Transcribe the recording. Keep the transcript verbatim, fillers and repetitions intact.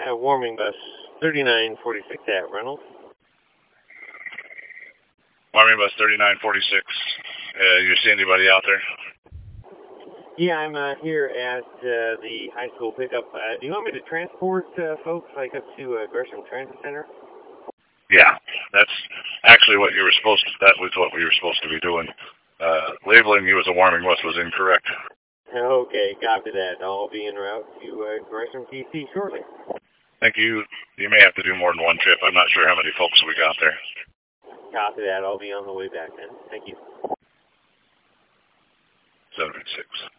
Uh, warming bus thirty-nine forty-six at Reynolds. Warming bus thirty-nine forty-six. Uh, you see anybody out there? Yeah, I'm uh, here at uh, the high school pickup. Uh, do you want me to transport uh, folks like up to uh, Gresham Transit Center? Yeah, that's actually what you were supposed to. That was what we were supposed to be doing. Uh, labeling you as a warming bus was incorrect. Okay, copy that. I'll be en route to uh, Gresham T C shortly. Thank you. You may have to do more than one trip. I'm not sure how many folks we got there. Copy that. I'll be on the way back then. Thank you. seven six.